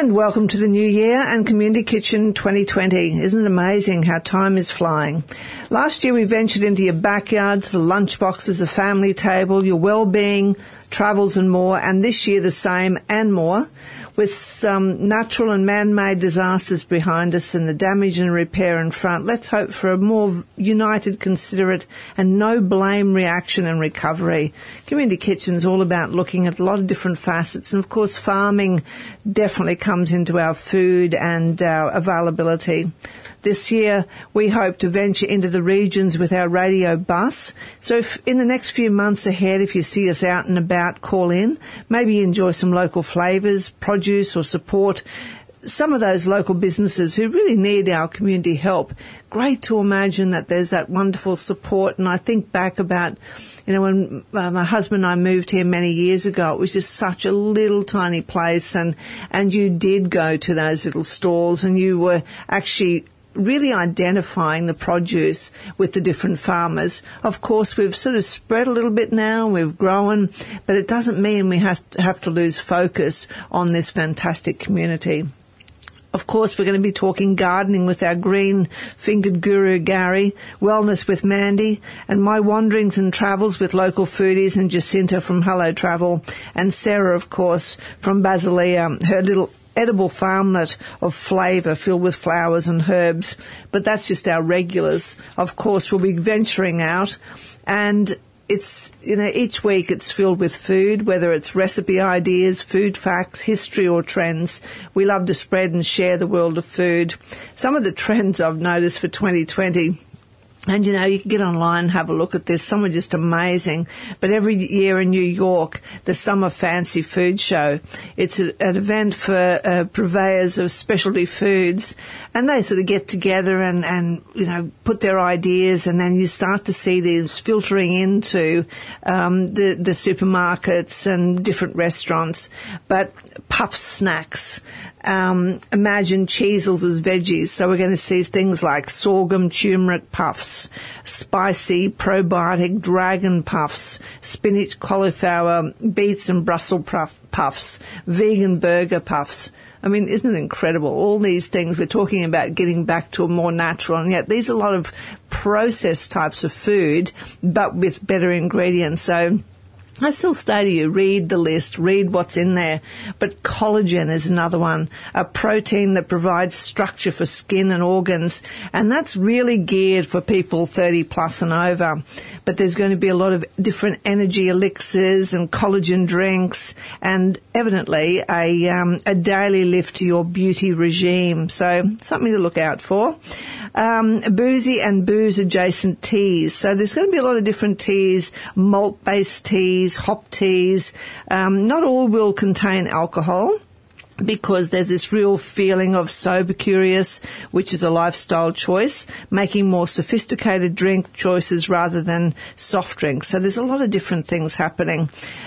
And welcome to the new year and Community Kitchen 2020. Isn't it amazing how time is flying? Last year we ventured into your backyards, the lunchboxes, the family table, your well-being, travels and more, and this year the same and more. With some natural and man-made disasters behind us and the damage and repair in front, let's hope for a more united, considerate and no-blame reaction and recovery. Community Kitchen's all about looking at a lot of different facets, and of course farming definitely comes into our food and our availability. This year we hope to venture into the regions with our radio bus. So if in the next few months ahead, if you see us out and about, call in. Maybe enjoy some local flavours, produce or support some of those local businesses who really need our community help. Great to imagine that there's that wonderful support. And I think back about, when my husband and I moved here many years ago, it was just such a little tiny place, and you did go to those little stalls and you were actually really identifying the produce with the different farmers. Of course, we've sort of spread a little bit now, we've grown, but it doesn't mean we have to lose focus on this fantastic community. Of course, we're going to be talking gardening with our green-fingered guru, Gary, wellness with Mandy, and my wanderings and travels with local foodies and Jacinta from Hello Travel, and Sarah, of course, from Basilia, her little edible farmlet of flavour filled with flowers and herbs. But that's just our regulars. Of course, we'll be venturing out, and it's, each week it's filled with food, whether it's recipe ideas, food facts, history or trends. We love to spread and share the world of food. Some of the trends I've noticed for 2020, and you can get online and have a look at this. Some are just amazing. But every year in New York, the Summer Fancy Food Show, it's an event for purveyors of specialty foods, and they sort of get together and put their ideas, and then you start to see these filtering into the supermarkets and different restaurants. But puff snacks. Imagine cheesels as veggies. So we're going to see things like sorghum turmeric puffs, spicy probiotic dragon puffs, spinach, cauliflower, beets and Brussels puffs, vegan burger puffs. I mean, isn't it incredible? All these things, we're talking about getting back to a more natural, and yet these are a lot of processed types of food, but with better ingredients. So I still say to you, read the list, read what's in there. But collagen is another one, a protein that provides structure for skin and organs, and that's really geared for people 30 plus and over. But there's going to be a lot of different energy elixirs and collagen drinks, and evidently a daily lift to your beauty regime. So something to look out for. Boozy and booze adjacent teas. So there's going to be a lot of different teas, malt-based teas, hop teas. Not all will contain alcohol, because there's this real feeling of sober curious, which is a lifestyle choice, making more sophisticated drink choices rather than soft drinks. So there's a lot of different things happening.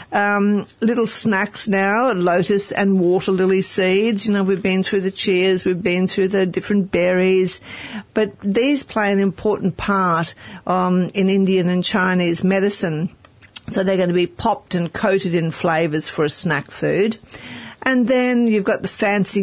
Little snacks now, lotus and water lily seeds. We've been through the chias, we've been through the different berries, but these play an important part in Indian and Chinese medicine. So they're going to be popped and coated in flavours for a snack food. And then you've got the fancy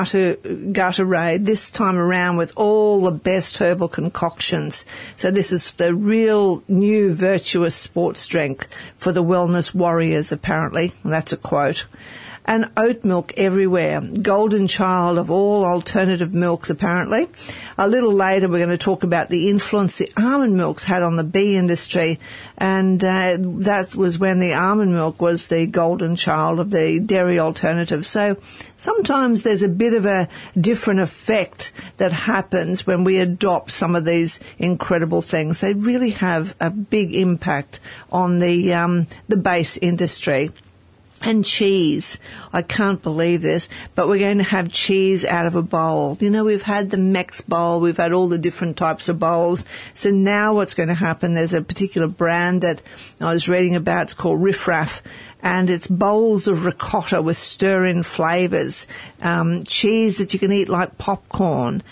Gatorade, this time around with all the best herbal concoctions. So this is the real new virtuous sports drink for the wellness warriors, apparently. That's a quote. And oat milk everywhere, golden child of all alternative milks, apparently. A little later, we're going to talk about the influence the almond milks had on the bee industry, and that was when the almond milk was the golden child of the dairy alternative. So sometimes there's a bit of a different effect that happens when we adopt some of these incredible things. They really have a big impact on the base industry. And cheese. I can't believe this, but we're going to have cheese out of a bowl. We've had the Mex bowl, we've had all the different types of bowls. So now what's going to happen, there's a particular brand that I was reading about, it's called Riff Raff, and it's bowls of ricotta with stir-in flavours, cheese that you can eat like popcorn,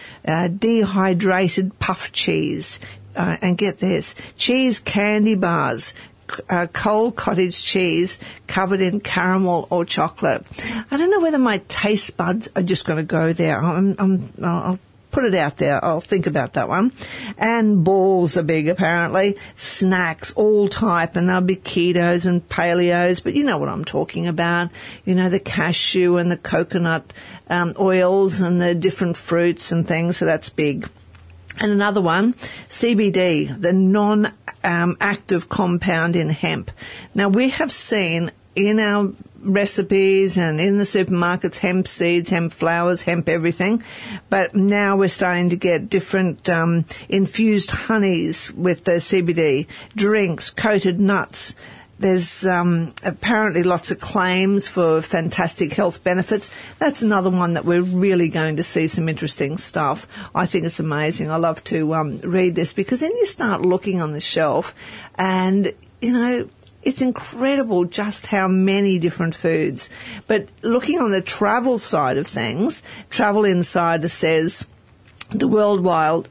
dehydrated puff cheese, and get this, cheese candy bars, cold cottage cheese covered in caramel or chocolate. I don't know whether my taste buds are just going to go there. I'll put it out there. I'll think about that one. And balls are big, apparently. Snacks, all type, and they'll be ketos and paleos, but you know what I'm talking about. You know, the cashew and the coconut oils and the different fruits and things, so that's big. And another one, CBD, the non-active compound in hemp. Now, we have seen in our recipes and in the supermarkets hemp seeds, hemp flowers, hemp everything, but now we're starting to get different infused honeys with the CBD, drinks, coated nuts. There's apparently lots of claims for fantastic health benefits. That's another one that we're really going to see some interesting stuff. I think it's amazing. I love to read this, because then you start looking on the shelf and, you know, it's incredible just how many different foods. But looking on the travel side of things, Travel Insider says the worldwide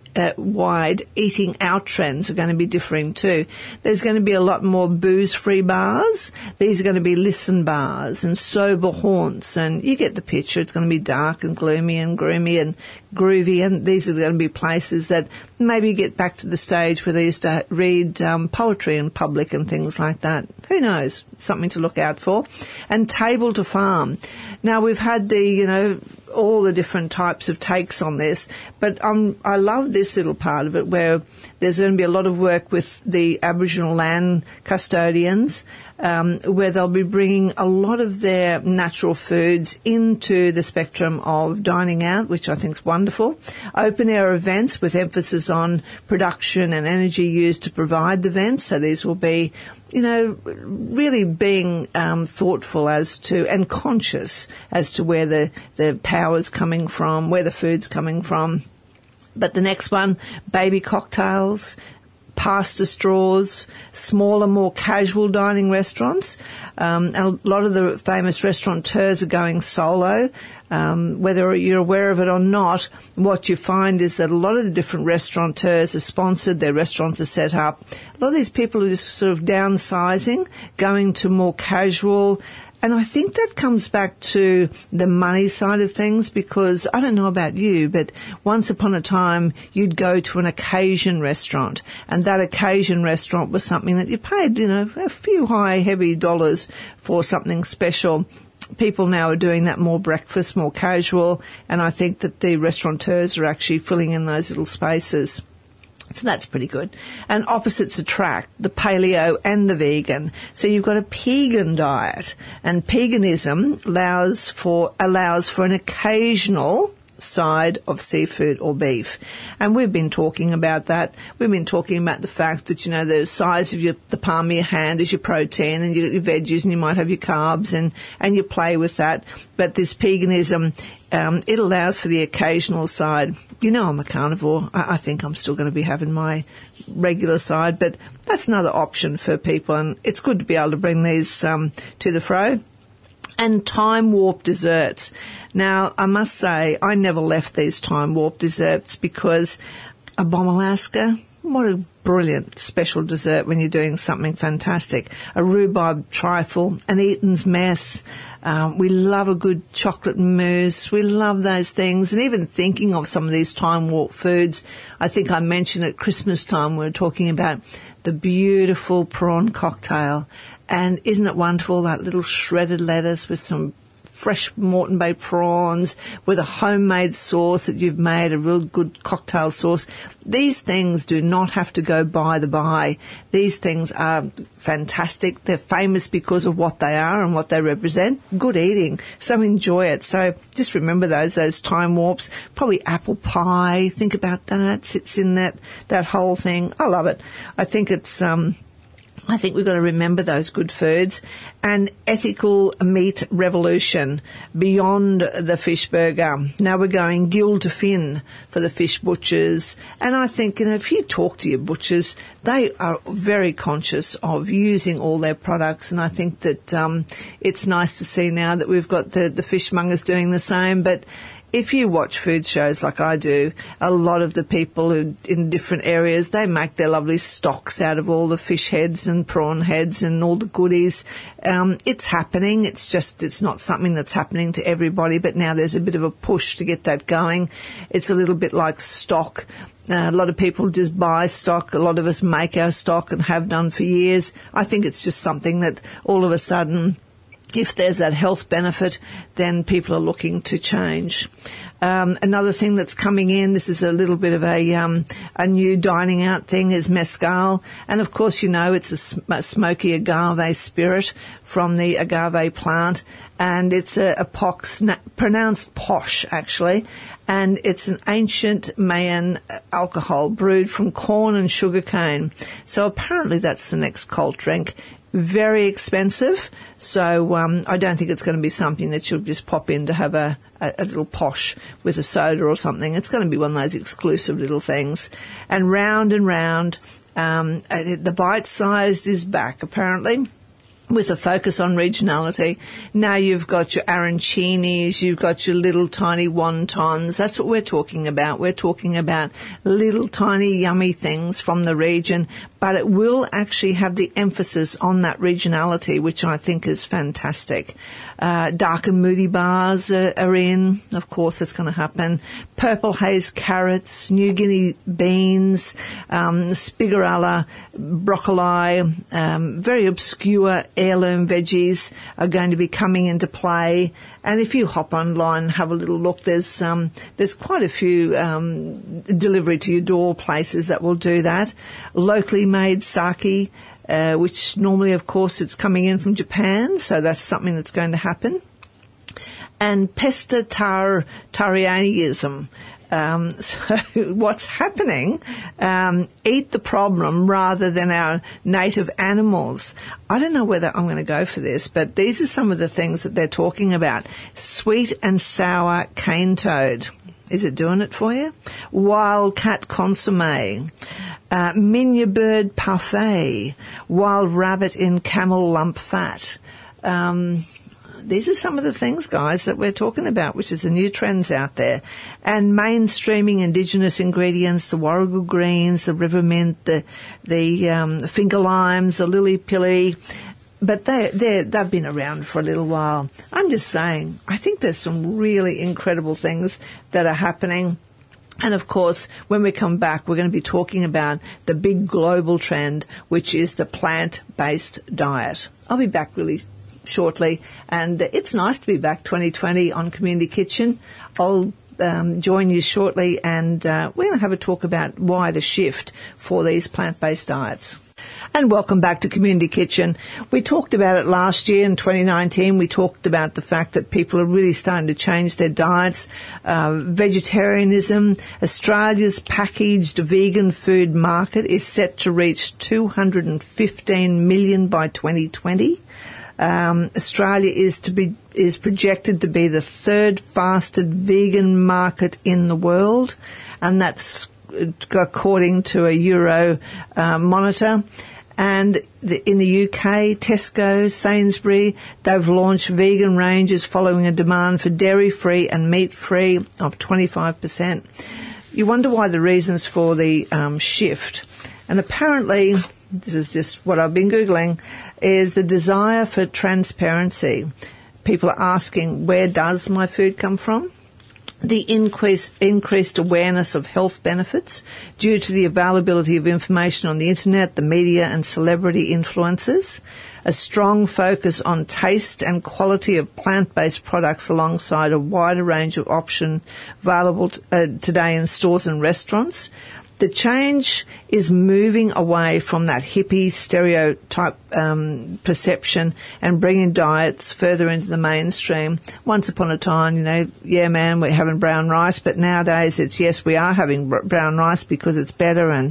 eating out trends are going to be differing too. There's going to be a lot more booze-free bars. These are going to be listen bars and sober haunts, and you get the picture. It's going to be dark and gloomy and groomy and groovy, and these are going to be places that maybe get back to the stage where they used to read poetry in public and things like that. Who knows? Something to look out for. And table to farm. Now, we've had all the different types of takes on this, but I love this little part of it where there's going to be a lot of work with the Aboriginal land custodians, where they'll be bringing a lot of their natural foods into the spectrum of dining out, which I think is wonderful. Open air events with emphasis on production and energy used to provide the events. So these will be, really being thoughtful as to and conscious as to where the power's coming from, where the food's coming from. But the next one, baby cocktails, pasta straws, smaller, more casual dining restaurants. A lot of the famous restaurateurs are going solo. Whether you're aware of it or not, what you find is that a lot of the different restaurateurs are sponsored, their restaurants are set up. A lot of these people are just sort of downsizing, going to more casual. And I think that comes back to the money side of things, because I don't know about you, but once upon a time you'd go to an occasion restaurant, and that occasion restaurant was something that you paid, a few high, heavy dollars for something special. People now are doing that more breakfast, more casual, and I think that the restaurateurs are actually filling in those little spaces. So that's pretty good. And opposites attract, the paleo and the vegan. So you've got a pagan diet, and paganism allows for an occasional side of seafood or beef. And we've been talking about that. We've been talking about the fact that, the size of the palm of your hand is your protein, and you got your veggies, and you might have your carbs, and you play with that. But this paganism, it allows for the occasional side. I'm a carnivore. I think I'm still going to be having my regular side, but that's another option for people, and it's good to be able to bring these to the fro. And time warp desserts. Now, I must say, I never left these time warp desserts, because a bomb Alaska, what a brilliant special dessert when you're doing something fantastic. A rhubarb trifle, an Eaton's mess. We love a good chocolate mousse. We love those things. And even thinking of some of these time warp foods, I think I mentioned at Christmas time we were talking about the beautiful prawn cocktail. And isn't it wonderful, that little shredded lettuce with some fresh Moreton Bay prawns with a homemade sauce that you've made, a real good cocktail sauce. These things do not have to go by the by. These things are fantastic. They're famous because of what they are and what they represent. Good eating. So enjoy it. So just remember those time warps. Probably apple pie. Think about that. Sits in that whole thing. I love it. I think we've got to remember those good foods. And ethical meat revolution beyond the fish burger. Now we're going gill to fin for the fish butchers. And I think, if you talk to your butchers, they are very conscious of using all their products. And I think that it's nice to see now that we've got the fishmongers doing the same. But if you watch food shows like I do, a lot of the people who in different areas, they make their lovely stocks out of all the fish heads and prawn heads and all the goodies. It's happening. It's not something that's happening to everybody, but now there's a bit of a push to get that going. It's a little bit like stock. A lot of people just buy stock. A lot of us make our stock and have done for years. I think it's just something that all of a sudden, if there's that health benefit, then people are looking to change. Another thing that's coming in, this is a little bit of a new dining out thing, is mezcal. And of course, you know, it's a smoky agave spirit from the agave plant. And it's a pox, pronounced posh actually. And it's an ancient Mayan alcohol brewed from corn and sugarcane. So apparently that's the next cult drink. Very expensive, so I don't think it's going to be something that you'll just pop in to have a little posh with a soda or something. It's going to be one of those exclusive little things. And round, the bite-sized is back, apparently, with a focus on regionality. Now you've got your arancinis, you've got your little tiny wontons. That's what we're talking about. We're talking about little tiny yummy things from the region, but it will actually have the emphasis on that regionality, which I think is fantastic. Dark and moody bars are in. Of course, it's going to happen. Purple haze carrots, New Guinea beans, spigarella, broccoli, very obscure heirloom veggies are going to be coming into play. And if you hop online and have a little look, there's quite a few delivery to your door places that will do that. Locally made sake, which normally, of course, it's coming in from Japan, so that's something that's going to happen. And pescatarianism. So what's happening, eat the problem rather than our native animals. I don't know whether I'm going to go for this, but these are some of the things that they're talking about. Sweet and sour cane toad. Is it doing it for you? Wildcat consomme. Minya bird parfait. Wild rabbit in camel lump fat. These are some of the things, guys, that we're talking about, which is the new trends out there. And mainstreaming indigenous ingredients, the warrigal greens, the river mint, the finger limes, the lily pilly. But they've been around for a little while. I'm just saying, I think there's some really incredible things that are happening. And of course, when we come back, we're going to be talking about the big global trend, which is the plant-based diet. I'll be back really shortly, and it's nice to be back 2020 on Community Kitchen. I'll join you shortly, and we're going to have a talk about why the shift for these plant-based diets. And welcome back to Community Kitchen. We talked about it last year in 2019. We talked about the fact that people are really starting to change their diets. Vegetarianism. Australia's packaged vegan food market is set to reach 215 million by 2020. Australia is projected to be the third fastest vegan market in the world, and that's according to a Euro monitor. And in the UK, Tesco, Sainsbury, they've launched vegan ranges following a demand for dairy-free and meat-free of 25%. You wonder why the reasons for the shift. And apparently, this is just what I've been Googling, is the desire for transparency. People are asking, where does my food come from? The increased awareness of health benefits due to the availability of information on the internet, the media and celebrity influencers. A strong focus on taste and quality of plant-based products alongside a wider range of options available today in stores and restaurants. The change is moving away from that hippie stereotype perception and bringing diets further into the mainstream. Once upon a time, yeah, man, we're having brown rice, but nowadays it's, yes, we are having brown rice because it's better and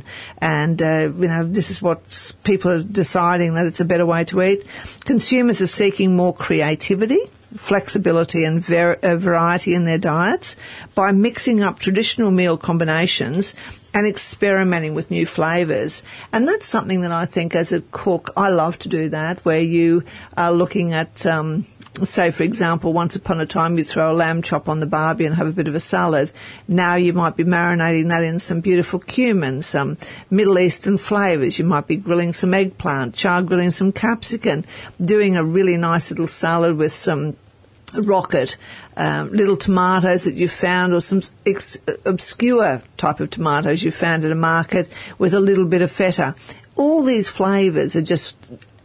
this is what people are deciding, that it's a better way to eat. Consumers are seeking more creativity, flexibility and variety in their diets by mixing up traditional meal combinations and experimenting with new flavours. And that's something that I think as a cook, I love to do that, where you are looking at say, for example, once upon a time you throw a lamb chop on the barbie and have a bit of a salad. Now you might be marinating that in some beautiful cumin, some Middle Eastern flavours. You might be grilling some eggplant, char grilling some capsicum, doing a really nice little salad with some rocket, little tomatoes that you found, or some obscure type of tomatoes you found at a market with a little bit of feta. All these flavours are just,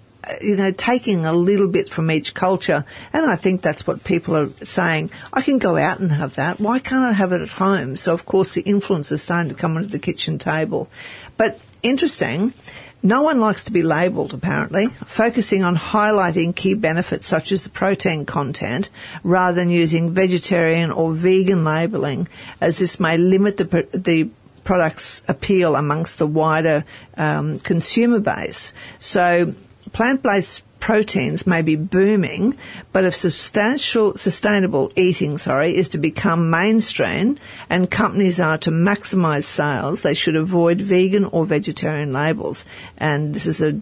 taking a little bit from each culture. And I think that's what people are saying. I can go out and have that. Why can't I have it at home? So, of course, the influence is starting to come onto the kitchen table. But interesting, no one likes to be labelled, apparently, focusing on highlighting key benefits such as the protein content rather than using vegetarian or vegan labelling, as this may limit the product's appeal amongst the wider consumer base. So plant-based proteins may be booming, but if sustainable eating is to become mainstream and companies are to maximise sales, they should avoid vegan or vegetarian labels. And this is a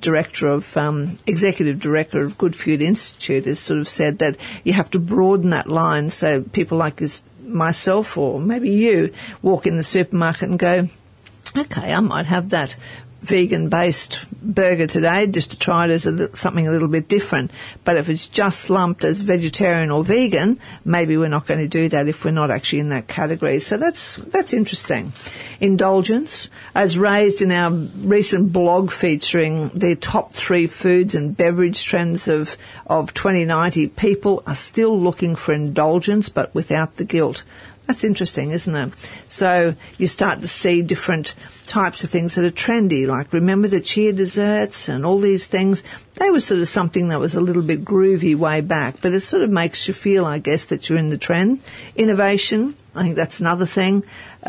executive director of Good Food Institute has sort of said that you have to broaden that line so people like myself or maybe you walk in the supermarket and go, okay, I might have that vegan-based burger today just to try it as something a little bit different. But if it's just lumped as vegetarian or vegan, maybe we're not going to do that if we're not actually in that category. So that's interesting. Indulgence, as raised in our recent blog featuring the top 3 foods and beverage trends of 2090, people are still looking for indulgence but without the guilt. That's interesting, isn't it? So you start to see different types of things that are trendy, like remember the chia desserts and all these things? They were sort of something that was a little bit groovy way back, but it sort of makes you feel, I guess, that you're in the trend. Innovation, I think that's another thing.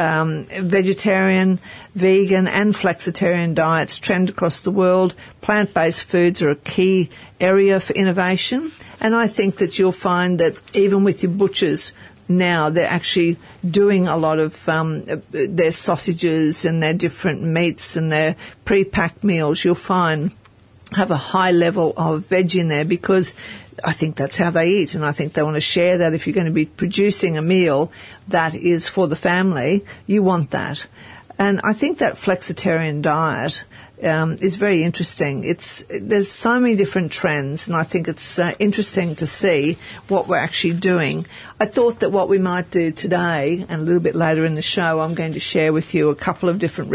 Vegetarian, vegan and flexitarian diets trend across the world. Plant-based foods are a key area for innovation. And I think that you'll find that even with your butchers, now they're actually doing a lot of their sausages and their different meats and their pre-packed meals, you'll find have a high level of veg in there because I think that's how they eat, and I think they want to share that. If you're going to be producing a meal that is for the family, you want that. And I think that flexitarian diet is very interesting. There's so many different trends, and I think it's interesting to see what we're actually doing. I thought that what we might do today, and a little bit later in the show, I'm going to share with you a couple of different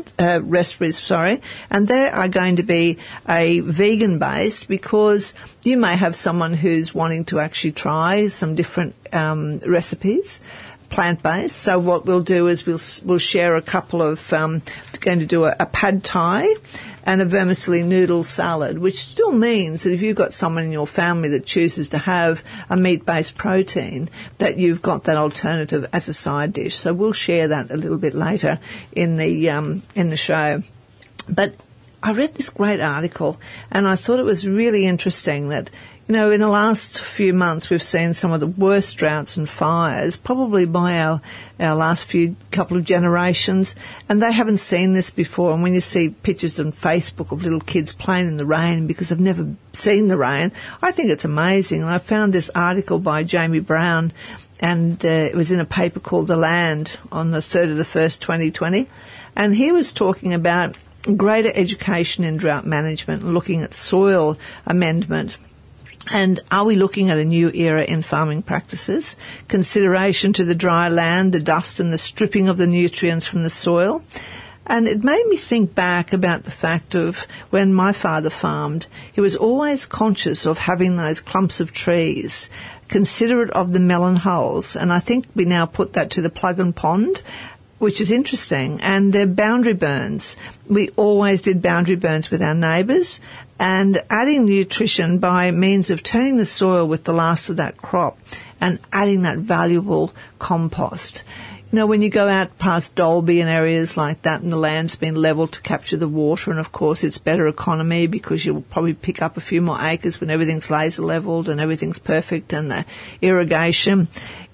recipes, and they are going to be a vegan-based, because you may have someone who's wanting to actually try some different recipes, plant-based. So what we'll do is we'll share a couple of, going to do a pad thai and a vermicelli noodle salad, which still means that if you've got someone in your family that chooses to have a meat-based protein, that you've got that alternative as a side dish. So we'll share that a little bit later in the show. But I read this great article and I thought it was really interesting that, in the last few months, we've seen some of the worst droughts and fires, probably by our last couple of generations, and they haven't seen this before. And when you see pictures on Facebook of little kids playing in the rain because they've never seen the rain, I think it's amazing. And I found this article by Jamie Brown, and it was in a paper called The Land on the 3rd of the 1st, 2020, and he was talking about greater education in drought management, looking at soil amendment. And are we looking at a new era in farming practices? Consideration to the dry land, the dust and the stripping of the nutrients from the soil. And it made me think back about the fact of when my father farmed, he was always conscious of having those clumps of trees, considerate of the melon holes. And I think we now put that to the plug and pond, which is interesting. And they're boundary burns. We always did boundary burns with our neighbours, and adding nutrition by means of turning the soil with the last of that crop and adding that valuable compost. When you go out past Dalby and areas like that and the land's been levelled to capture the water, and of course it's better economy because you'll probably pick up a few more acres when everything's laser levelled and everything's perfect and the irrigation.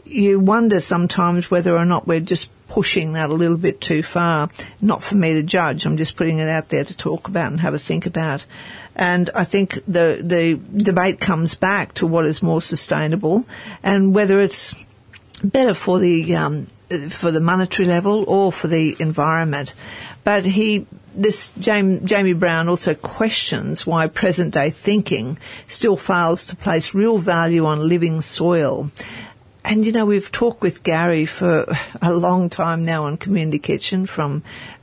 you wonder sometimes whether or not we're just pushing that a little bit too far. Not for me to judge. I'm just putting it out there to talk about and have a think about. And I think the debate comes back to what is more sustainable and whether it's better for the monetary level or for the environment. But Jamie Brown also questions why present-day thinking still fails to place real value on living soil. And, we've talked with Gary for a long time now on Community Kitchen from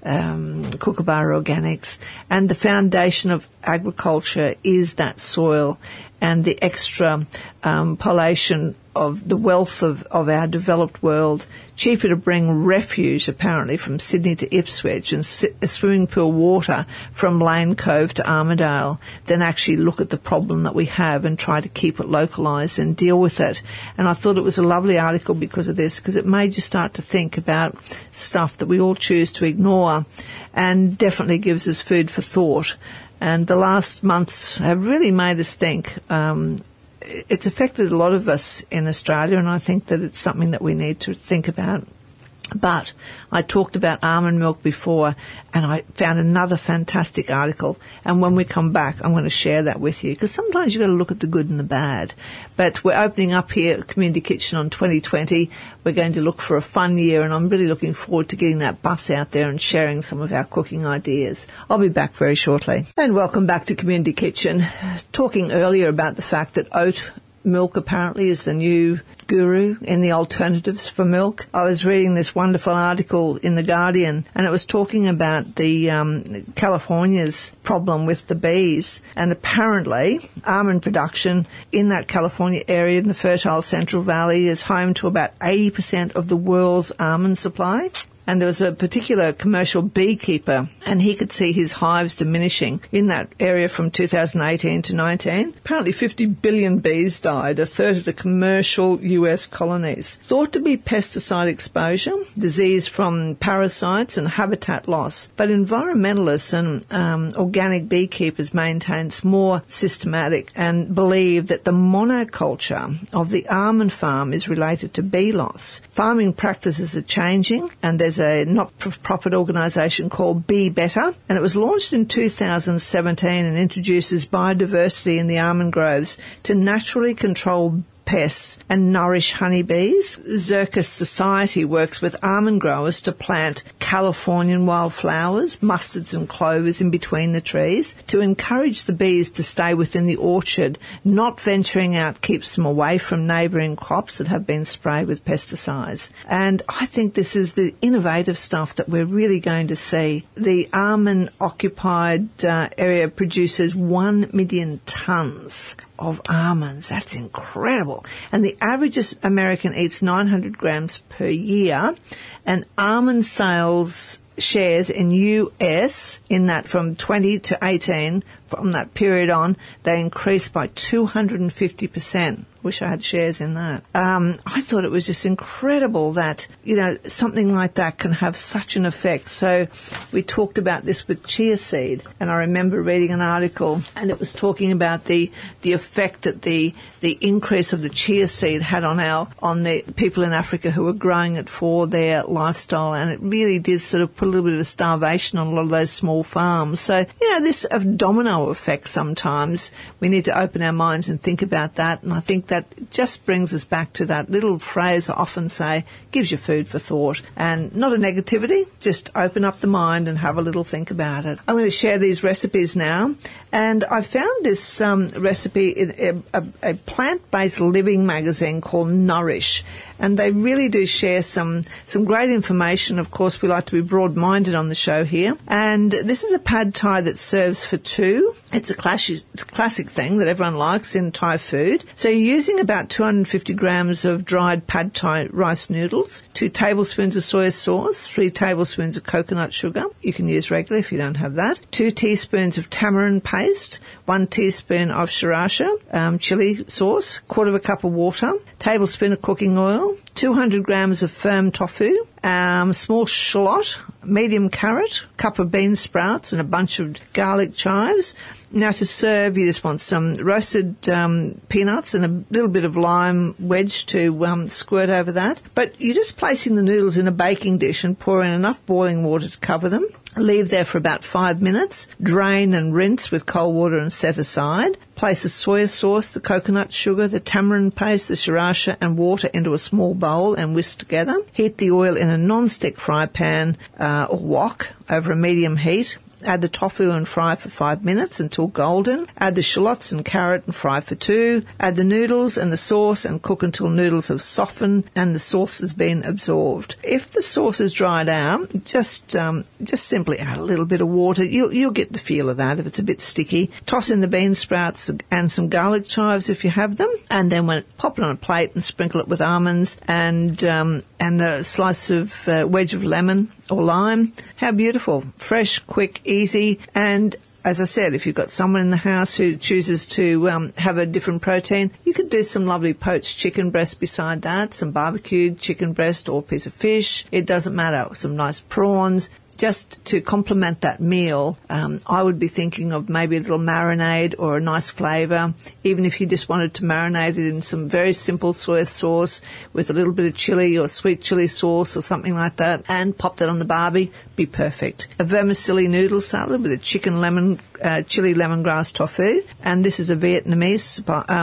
Kookaburra Organics, and the foundation of agriculture is that soil and the extra pollution of the wealth of our developed world. Cheaper to bring refuge, apparently, from Sydney to Ipswich and swimming pool water from Lane Cove to Armidale than actually look at the problem that we have and try to keep it localised and deal with it. And I thought it was a lovely article because of this, because it made you start to think about stuff that we all choose to ignore, and definitely gives us food for thought. And the last months have really made us think. It's affected a lot of us in Australia, and I think that it's something that we need to think about. But I talked about almond milk before, and I found another fantastic article. And when we come back, I'm going to share that with you, because sometimes you've got to look at the good and the bad. But we're opening up here at Community Kitchen on 2020. We're going to look for a fun year, and I'm really looking forward to getting that bus out there and sharing some of our cooking ideas. I'll be back very shortly. And welcome back to Community Kitchen. Talking earlier about the fact that oat milk apparently is the new guru in the alternatives for milk. I was reading this wonderful article in The Guardian, and it was talking about the California's problem with the bees. And apparently almond production in that California area in the fertile Central Valley is home to about 80% of the world's almond supply. And there was a particular commercial beekeeper, and he could see his hives diminishing in that area from 2018 to 19. Apparently 50 billion bees died, a third of the commercial US colonies. Thought to be pesticide exposure, disease from parasites and habitat loss. But environmentalists and organic beekeepers maintain it's more systematic and believe that the monoculture of the almond farm is related to bee loss. Farming practices are changing, and there's a not-for-profit organisation called Bee Better, and it was launched in 2017 and introduces biodiversity in the almond groves to naturally control pests and nourish honeybees. Zircus Society works with almond growers to plant Californian wildflowers, mustards and clovers in between the trees to encourage the bees to stay within the orchard. Not venturing out keeps them away from neighbouring crops that have been sprayed with pesticides. And I think this is the innovative stuff that we're really going to see. The almond-occupied area produces 1 million tonnes of almonds. That's incredible. And the average American eats 900 grams per year, and almond sales shares in US in that from 20 to 18, from that period on, they increased by 250%. Wish I had shares in that. I thought it was just incredible that, something like that can have such an effect. So we talked about this with chia seed, and I remember reading an article, and it was talking about the effect that the increase of the chia seed had on the people in Africa who were growing it for their lifestyle, and it really did sort of put a little bit of starvation on a lot of those small farms. So, this domino effect sometimes, we need to open our minds and think about that, and I think that just brings us back to that little phrase I often say, gives you food for thought. And not a negativity, just open up the mind and have a little think about it. I'm going to share these recipes now. And I found this recipe in a plant-based living magazine called Nourish. And they really do share some great information. Of course, we like to be broad-minded on the show here. And this is a pad thai that serves for two. It's a classic thing that everyone likes in Thai food. So you're using about 250 grams of dried pad thai rice noodles, 2 tablespoons of soy sauce, 3 tablespoons of coconut sugar. You can use regular if you don't have that. 2 teaspoons of tamarind paste, 1 teaspoon of sriracha, chili sauce, 1/4 cup of water, tablespoon of cooking oil, 200 grams of firm tofu, small shallot, medium carrot, cup of bean sprouts and a bunch of garlic chives. Now to serve, you just want some roasted peanuts and a little bit of lime wedge to squirt over that. But you're just placing the noodles in a baking dish and pouring enough boiling water to cover them. Leave there for about 5 minutes. Drain and rinse with cold water and set aside. Place the soya sauce, the coconut sugar, the tamarind paste, the sriracha and water into a small bowl and whisk together. Heat the oil in a non-stick fry pan or wok over a medium heat. Add the tofu and fry for 5 minutes until golden. Add the shallots and carrot and fry for 2. Add the noodles and the sauce and cook until noodles have softened and the sauce has been absorbed. If the sauce is dried out, just simply add a little bit of water. You'll get the feel of that if it's a bit sticky. Toss in the bean sprouts and some garlic chives if you have them, and then pop it on a plate and sprinkle it with almonds and a slice of wedge of lemon or lime. How beautiful. Fresh, quick, easy, and as I said, if you've got someone in the house who chooses to have a different protein, you could do some lovely poached chicken breast beside that, some barbecued chicken breast or a piece of fish. It doesn't matter. Some nice prawns. Just to complement that meal, I would be thinking of maybe a little marinade or a nice flavour. Even if you just wanted to marinate it in some very simple soy sauce with a little bit of chili or sweet chili sauce or something like that, and popped it on the barbie, be perfect. A vermicelli noodle salad with a chili lemongrass tofu, and this is a Vietnamese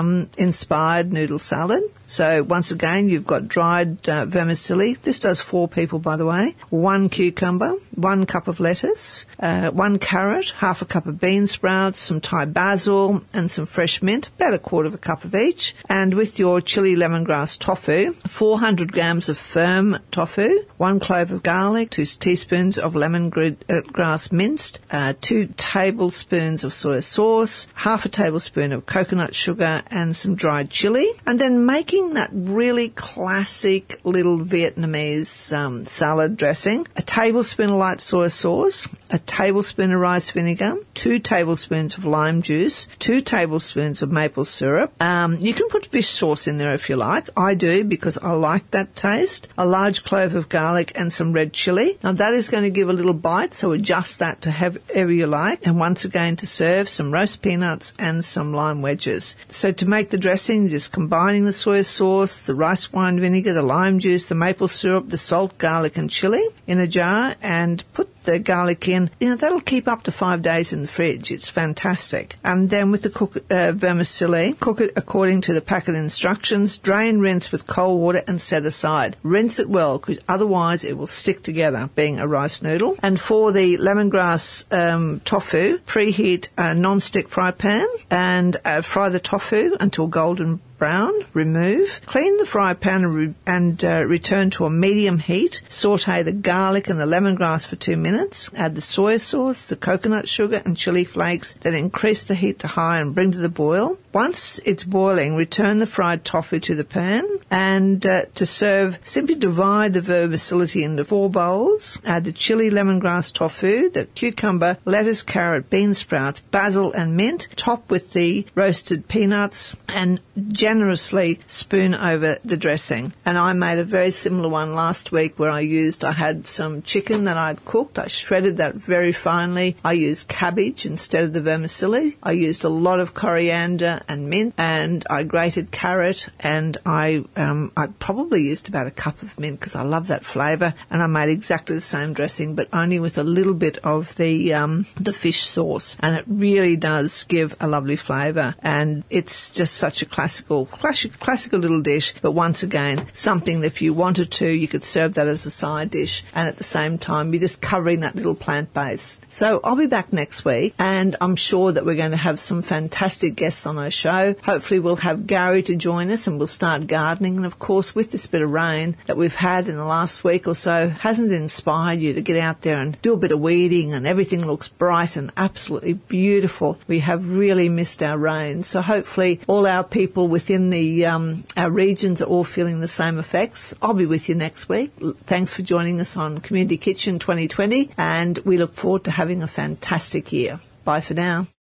inspired noodle salad. So once again, you've got dried vermicelli. This does 4 people, by the way. 1 cucumber, 1 cup of lettuce, 1 carrot, half a cup of bean sprouts, some Thai basil, and some fresh mint, about 1/4 cup of each. And with your chili lemongrass tofu, 400 grams of firm tofu, 1 clove of garlic, 2 teaspoons of lemongrass minced, 2 tablespoons of soy sauce, half a tablespoon of coconut sugar, and some dried chili. And then making that really classic little Vietnamese salad dressing, a tablespoon of light soy sauce, a tablespoon of rice vinegar, 2 tablespoons of lime juice, 2 tablespoons of maple syrup. You can put fish sauce in there if you like. I do because I like that taste. A large clove of garlic and some red chili. Now that is going to give a little bite, so adjust that to however you like. And once again, to serve, some roast peanuts and some lime wedges. So to make the dressing, just combining the soy sauce, the rice wine vinegar, the lime juice, the maple syrup, the salt, garlic and chili in a jar, and put the garlic in. That'll keep up to 5 days in the fridge. It's fantastic. And then with the vermicelli, cook it according to the packet instructions. Drain, rinse with cold water and set aside. Rinse it well, because otherwise it will stick together, being a rice noodle. And for the lemongrass tofu, preheat a non-stick fry pan and fry the tofu until golden brown. Remove. Clean the fry pan and return to a medium heat. Saute the garlic and the lemongrass for 2 minutes. Add the soy sauce, the coconut sugar and chili flakes. Then increase the heat to high and bring to the boil. Once it's boiling, return the fried tofu to the pan, and to serve, simply divide the vermicelli into 4 bowls. Add the chili lemongrass tofu, the cucumber, lettuce, carrot, bean sprouts, basil and mint. Top with the roasted peanuts and generously spoon over the dressing. And I made a very similar one last week where I had some chicken that I'd cooked. I shredded that very finely. I used cabbage instead of the vermicelli. I used a lot of coriander and mint, and I grated carrot, and I probably used about 1 cup of mint because I love that flavour, and I made exactly the same dressing but only with a little bit of the fish sauce, and it really does give a lovely flavour, and it's just such a classical little dish, but once again, something that if you wanted to, you could serve that as a side dish, and at the same time, you're just covering that little plant base. So I'll be back next week, and I'm sure that we're going to have some fantastic guests on our show. Hopefully we'll have Gary to join us, and we'll start gardening, and of course, with this bit of rain that we've had in the last week or so, hasn't it inspired you to get out there and do a bit of weeding, and everything looks bright and absolutely beautiful? We have really missed our rain, so hopefully all our people within our regions are all feeling the same effects. I'll be with you next week. Thanks for joining us on Community Kitchen 2020, and we look forward to having a fantastic year. Bye for now.